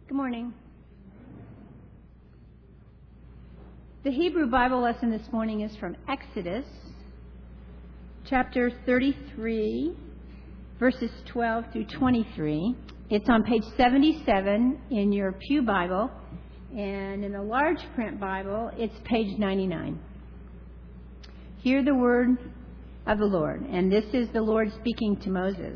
Good morning. The Hebrew Bible lesson this morning is from Exodus, chapter 33, verses 12 through 23. It's on page 77 in your Pew Bible, and in the large print Bible, it's page 99. Hear the word of the Lord, and this is the Lord speaking to Moses.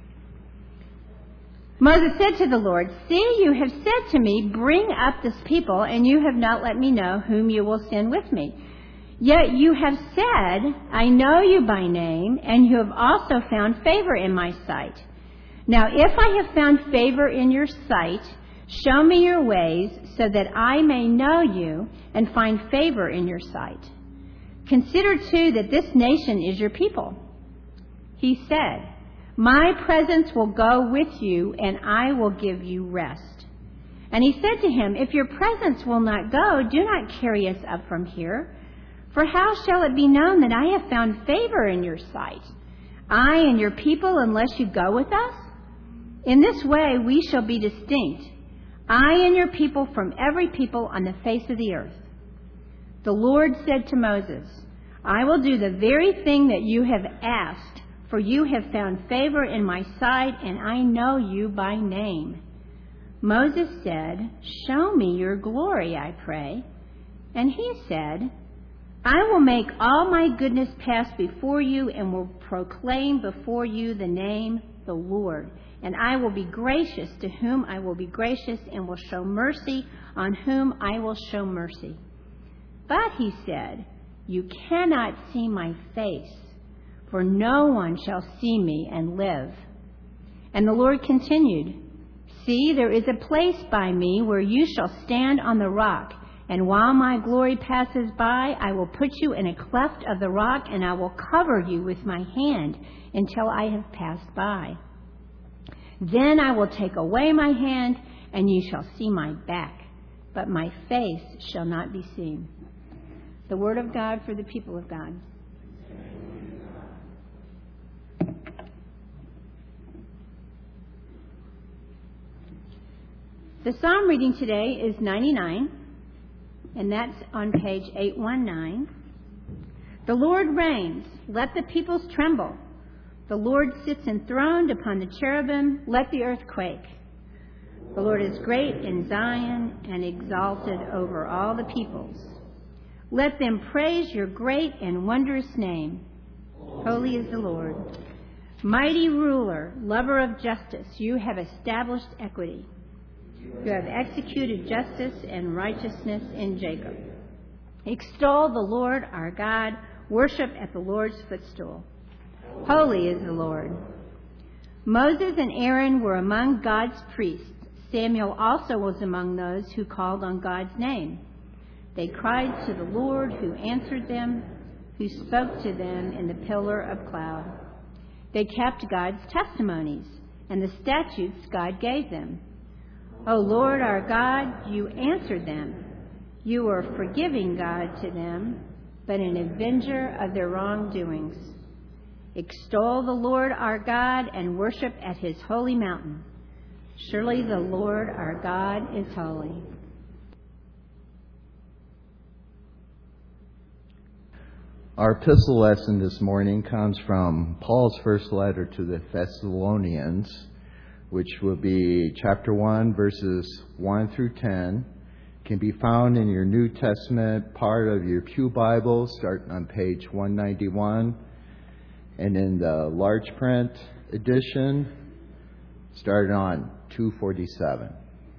Moses said to the Lord, "See, you have said to me, 'Bring up this people,' and you have not let me know whom you will send with me. Yet you have said, 'I know you by name,' and you have also found favor in my sight. Now, if I have found favor in your sight, show me your ways so that I may know you and find favor in your sight. Consider, too, that this nation is your people." He said, "My presence will go with you, and I will give you rest." And he said to him, "If your presence will not go, do not carry us up from here. For how shall it be known that I have found favor in your sight, I and your people, unless you go with us? In this way we shall be distinct, I and your people from every people on the face of the earth." The Lord said to Moses, "I will do the very thing that you have asked, for you have found favor in my sight, and I know you by name." Moses said, "Show me your glory, I pray." And he said, "I will make all my goodness pass before you and will proclaim before you the name, the Lord. And I will be gracious to whom I will be gracious and will show mercy on whom I will show mercy." But he said, "You cannot see my face, for no one shall see me and live." And the Lord continued, "See, there is a place by me where you shall stand on the rock. And while my glory passes by, I will put you in a cleft of the rock, and I will cover you with my hand until I have passed by. Then I will take away my hand, and you shall see my back, but my face shall not be seen." The word of God for the people of God. The psalm reading today is 99, and that's on page 819. The Lord reigns, let the peoples tremble. The Lord sits enthroned upon the cherubim, let the earth quake. The Lord is great in Zion and exalted over all the peoples. Let them praise your great and wondrous name. Holy is the Lord. Mighty ruler, lover of justice, you have established equity. You have executed justice and righteousness in Jacob. Extol the Lord our God. Worship at the Lord's footstool. Holy is the Lord. Moses and Aaron were among God's priests. Samuel also was among those who called on God's name. They cried to the Lord, who answered them, who spoke to them in the pillar of cloud. They kept God's testimonies and the statutes God gave them. O Lord our God, you answered them. You were a forgiving God to them, but an avenger of their wrongdoings. Extol the Lord our God and worship at his holy mountain. Surely the Lord our God is holy. Our epistle lesson this morning comes from Paul's first letter to the Thessalonians, which will be chapter 1, verses 1 through 10. Can be found in your New Testament part of your Pew Bible, starting on page 191, and in the large print edition, starting on 247.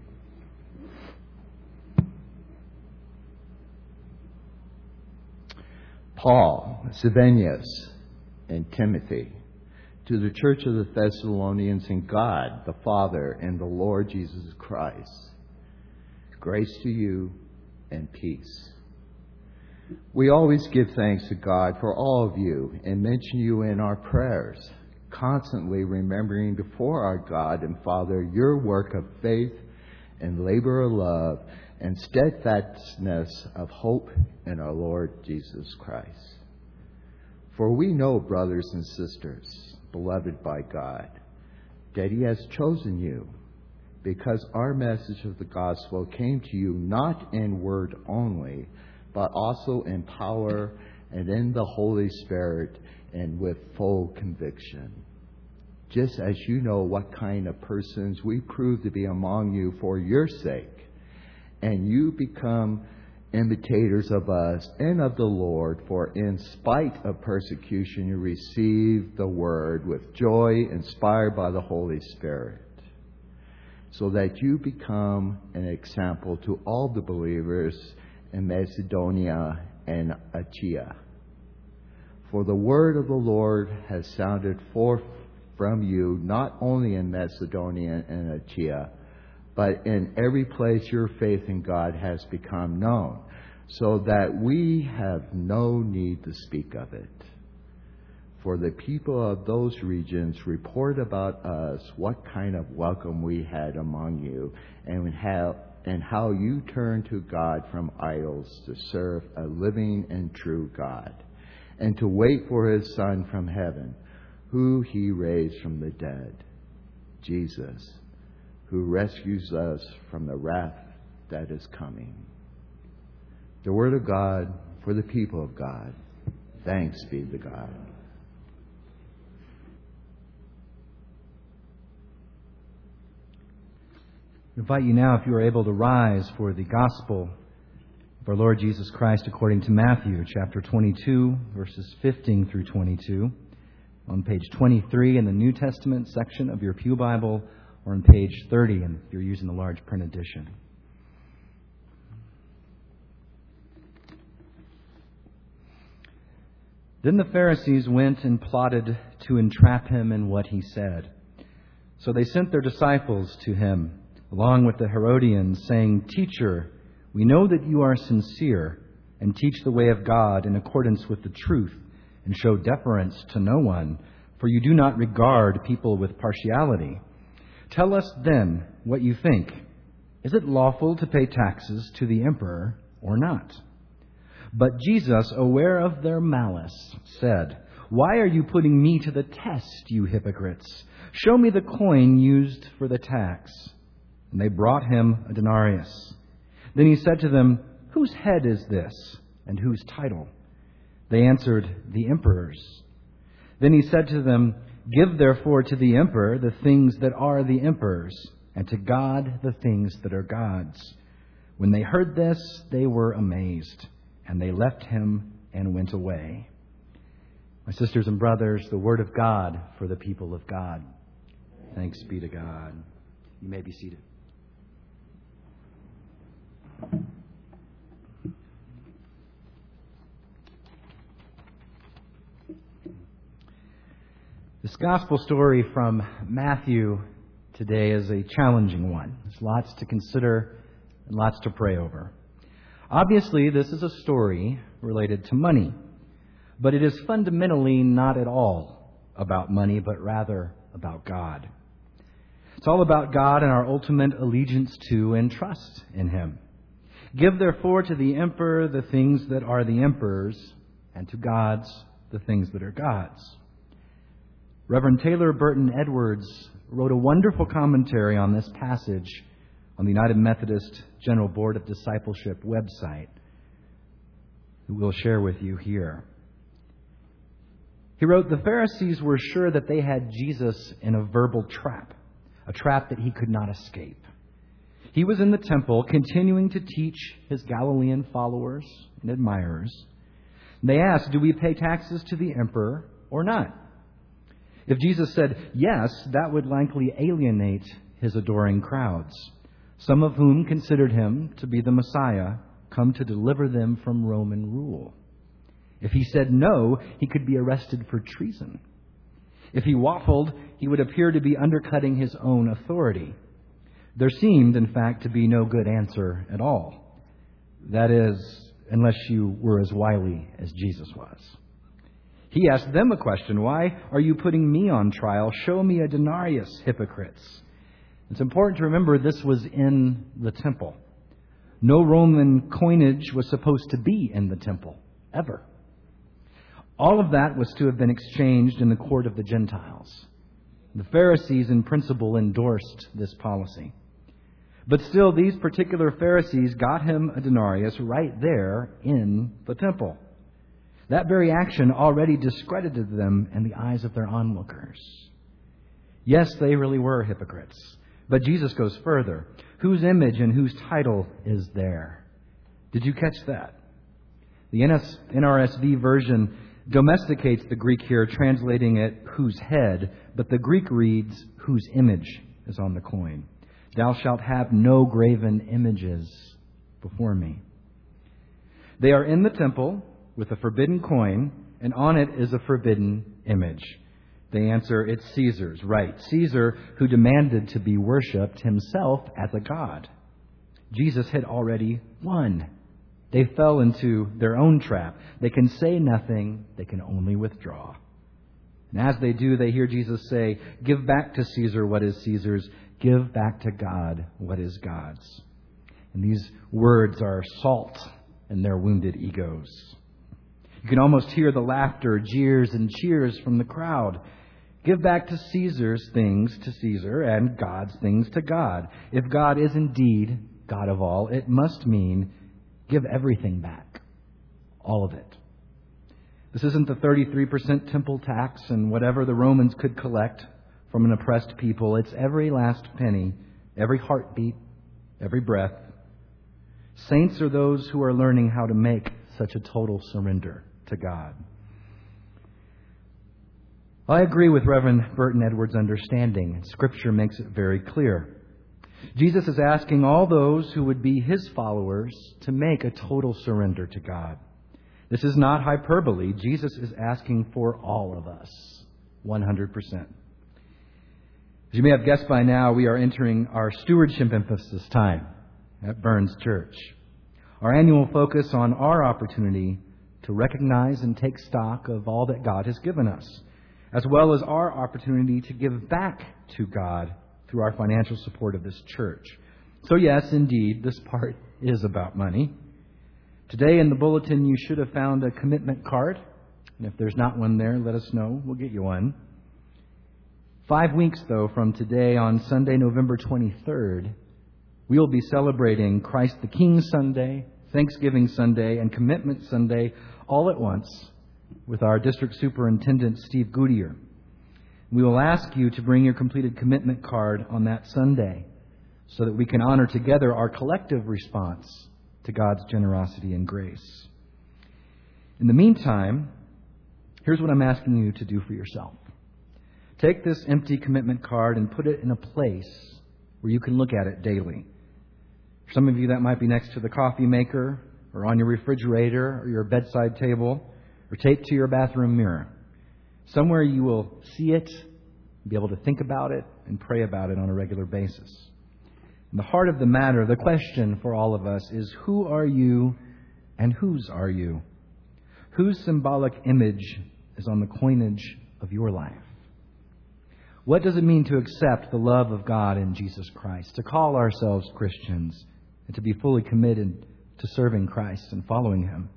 Paul, Silvanus, and Timothy, to the church of the Thessalonians in God, the Father, and the Lord Jesus Christ. Grace to you and peace. We always give thanks to God for all of you and mention you in our prayers, constantly remembering before our God and Father your work of faith and labor of love and steadfastness of hope in our Lord Jesus Christ. For we know, brothers and sisters, beloved by God, that he has chosen you, because our message of the gospel came to you not in word only, but also in power and in the Holy Spirit and with full conviction. Just as you know what kind of persons we prove to be among you for your sake, and you become imitators of us and of the Lord, for in spite of persecution you receive the word with joy, inspired by the Holy Spirit, so that you become an example to all the believers in Macedonia and Achaia. For the word of the Lord has sounded forth from you, not only in Macedonia and Achaia, but in every place your faith in God has become known, so that we have no need to speak of it. For the people of those regions report about us what kind of welcome we had among you, and how you turned to God from idols to serve a living and true God, and to wait for His Son from heaven, who He raised from the dead, Jesus, who rescues us from the wrath that is coming. The word of God for the people of God. Thanks be to God. I invite you now, if you are able, to rise for the gospel of our Lord Jesus Christ according to Matthew chapter 22, verses 15 through 22, on page 23 in the New Testament section of your Pew Bible, or on page 30 if you're using the large print edition. Then the Pharisees went and plotted to entrap him in what he said. So they sent their disciples to him, along with the Herodians, saying, "Teacher, we know that you are sincere and teach the way of God in accordance with the truth and show deference to no one, for you do not regard people with partiality. Tell us then what you think. Is it lawful to pay taxes to the emperor or not?" But Jesus, aware of their malice, said, "Why are you putting me to the test, you hypocrites? Show me the coin used for the tax." And they brought him a denarius. Then he said to them, "Whose head is this, and whose title?" They answered, "The emperor's." Then he said to them, "Give therefore to the emperor the things that are the emperor's, and to God the things that are God's." When they heard this, they were amazed, and they left him and went away. My sisters and brothers, the word of God for the people of God. Thanks be to God. You may be seated. This gospel story from Matthew today is a challenging one. There's lots to consider and lots to pray over. Obviously, this is a story related to money, but it is fundamentally not at all about money, but rather about God. It's all about God and our ultimate allegiance to and trust in Him. Give therefore to the emperor the things that are the emperor's, and to God's the things that are God's. Reverend Taylor Burton Edwards wrote a wonderful commentary on this passage on the United Methodist General Board of Discipleship website, that we'll share with you here. He wrote, "The Pharisees were sure that they had Jesus in a verbal trap, a trap that he could not escape. He was in the temple continuing to teach his Galilean followers and admirers. They asked, 'Do we pay taxes to the emperor or not?' If Jesus said yes, that would likely alienate his adoring crowds, some of whom considered him to be the Messiah, come to deliver them from Roman rule. If he said no, he could be arrested for treason. If he waffled, he would appear to be undercutting his own authority. There seemed, in fact, to be no good answer at all. That is, unless you were as wily as Jesus was. He asked them a question. 'Why are you putting me on trial? Show me a denarius, hypocrites.' It's important to remember this was in the temple. No Roman coinage was supposed to be in the temple, ever. All of that was to have been exchanged in the court of the Gentiles. The Pharisees, in principle, endorsed this policy. But still, these particular Pharisees got him a denarius right there in the temple. That very action already discredited them in the eyes of their onlookers. Yes, they really were hypocrites. But Jesus goes further. Whose image and whose title is there? Did you catch that? The NRSV version domesticates the Greek here, translating it whose head, but the Greek reads whose image is on the coin. Thou shalt have no graven images before me. They are in the temple with a forbidden coin, and on it is a forbidden image. They answer, it's Caesar's. Right, Caesar, who demanded to be worshipped himself as a god. Jesus had already won. They fell into their own trap. They can say nothing, they can only withdraw. And as they do, they hear Jesus say, give back to Caesar what is Caesar's, give back to God what is God's. And these words are salt in their wounded egos. You can almost hear the laughter, jeers, and cheers from the crowd. Give back to Caesar's things to Caesar and God's things to God. If God is indeed God of all, it must mean give everything back. All of it. This isn't the 33% temple tax and whatever the Romans could collect from an oppressed people. It's every last penny, every heartbeat, every breath. Saints are those who are learning how to make such a total surrender to God. I agree with Reverend Burton Edwards' understanding. Scripture makes it very clear. Jesus is asking all those who would be his followers to make a total surrender to God. This is not hyperbole. Jesus is asking for all of us, 100%. As you may have guessed by now, we are entering our stewardship emphasis time at Burns Church. Our annual focus on our opportunity to recognize and take stock of all that God has given us, as well as our opportunity to give back to God through our financial support of this church. So yes, indeed, this part is about money. Today in the bulletin, you should have found a commitment card. And if there's not one there, let us know. We'll get you one. 5 weeks, though, from today on Sunday, November 23rd, we will be celebrating Christ the King Sunday, Thanksgiving Sunday, and Commitment Sunday all at once with our District Superintendent, Steve Goodyear. We will ask you to bring your completed commitment card on that Sunday so that we can honor together our collective response to God's generosity and grace. In the meantime, here's what I'm asking you to do for yourself. Take this empty commitment card and put it in a place where you can look at it daily. For some of you, that might be next to the coffee maker or on your refrigerator or your bedside table or taped to your bathroom mirror. Somewhere you will see it, be able to think about it, and pray about it on a regular basis. And the heart of the matter, the question for all of us is, who are you and whose are you? Whose symbolic image is on the coinage of your life? What does it mean to accept the love of God in Jesus Christ, to call ourselves Christians, and to be fully committed to serving Christ and following Him?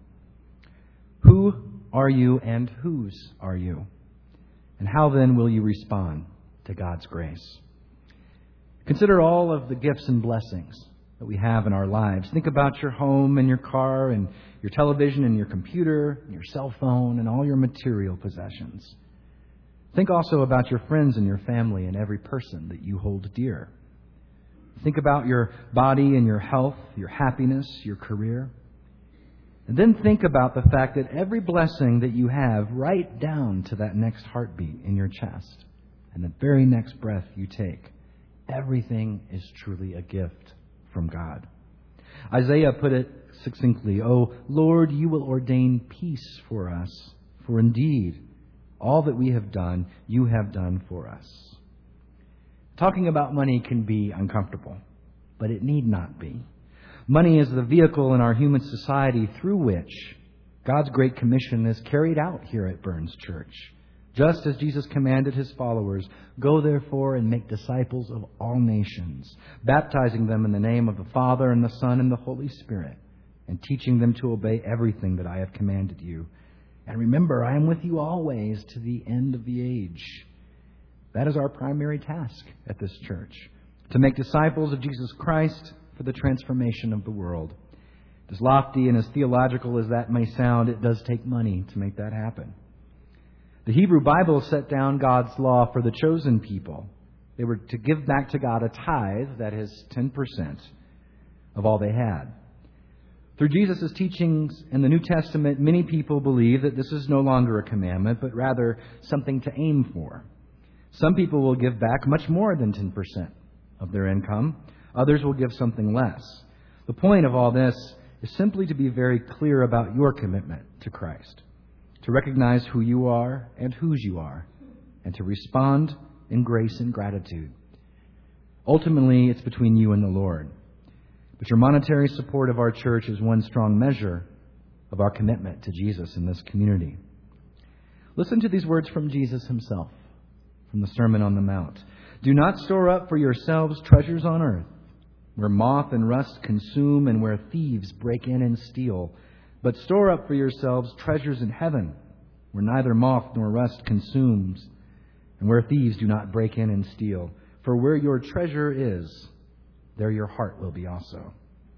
Who are you and whose are you? And how then will you respond to God's grace? Consider all of the gifts and blessings that we have in our lives. Think about your home and your car and your television and your computer and your cell phone and all your material possessions. Think also about your friends and your family and every person that you hold dear. Think about your body and your health, your happiness, your career. And then think about the fact that every blessing that you have, right down to that next heartbeat in your chest and the very next breath you take, everything is truly a gift from God. Isaiah put it succinctly, "O Lord, you will ordain peace for us, for indeed, all that we have done, you have done for us." Talking about money can be uncomfortable, but it need not be. Money is the vehicle in our human society through which God's Great Commission is carried out here at Burns Church. Just as Jesus commanded His followers, "Go therefore and make disciples of all nations, baptizing them in the name of the Father and the Son and the Holy Spirit, and teaching them to obey everything that I have commanded you. And remember, I am with you always to the end of the age." That is our primary task at this church, to make disciples of Jesus Christ for the transformation of the world. As lofty and as theological as that may sound, it does take money to make that happen. The Hebrew Bible set down God's law for the chosen people. They were to give back to God a tithe, that is 10% of all they had. Through Jesus' teachings in the New Testament, many people believe that this is no longer a commandment, but rather something to aim for. Some people will give back much more than 10% of their income. Others will give something less. The point of all this is simply to be very clear about your commitment to Christ, to recognize who you are and whose you are, and to respond in grace and gratitude. Ultimately, it's between you and the Lord. But your monetary support of our church is one strong measure of our commitment to Jesus in this community. Listen to these words from Jesus himself, from the Sermon on the Mount. Do not store up for yourselves treasures on earth, where moth and rust consume and where thieves break in and steal. But store up for yourselves treasures in heaven, where neither moth nor rust consumes, and where thieves do not break in and steal. For where your treasure is, there your heart will be also.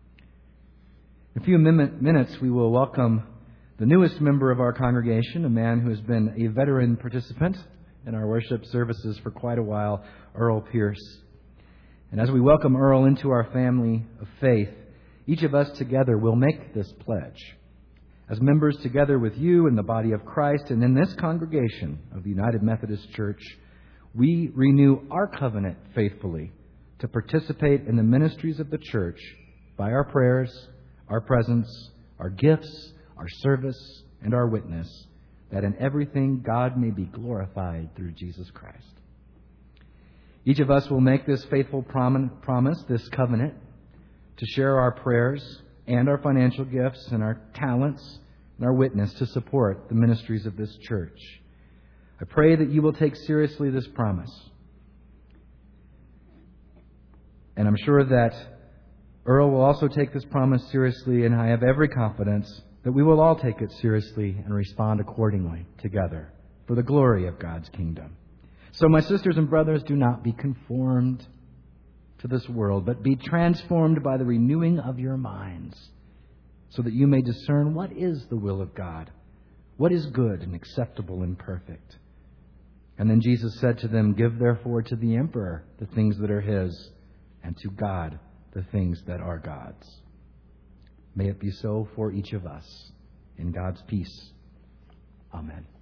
In a few minutes, we will welcome the newest member of our congregation, a man who has been a veteran participant in our worship services for quite a while, Earl Pierce. And as we welcome Earl into our family of faith, each of us together will make this pledge. As members together with you in the body of Christ and in this congregation of the United Methodist Church, we renew our covenant faithfully to participate in the ministries of the church by our prayers, our presence, our gifts, our service, and our witness, that in everything God may be glorified through Jesus Christ. Each of us will make this faithful promise, this covenant, to share our prayers and our financial gifts and our talents and our witness to support the ministries of this church. I pray that you will take seriously this promise. And I'm sure that Earl will also take this promise seriously, and I have every confidence that we will all take it seriously and respond accordingly together for the glory of God's kingdom. So, my sisters and brothers, do not be conformed to this world, but be transformed by the renewing of your minds, so that you may discern what is the will of God, what is good and acceptable and perfect. And then Jesus said to them, give therefore to the emperor the things that are his, and to God the things that are God's. May it be so for each of us. In God's peace. Amen.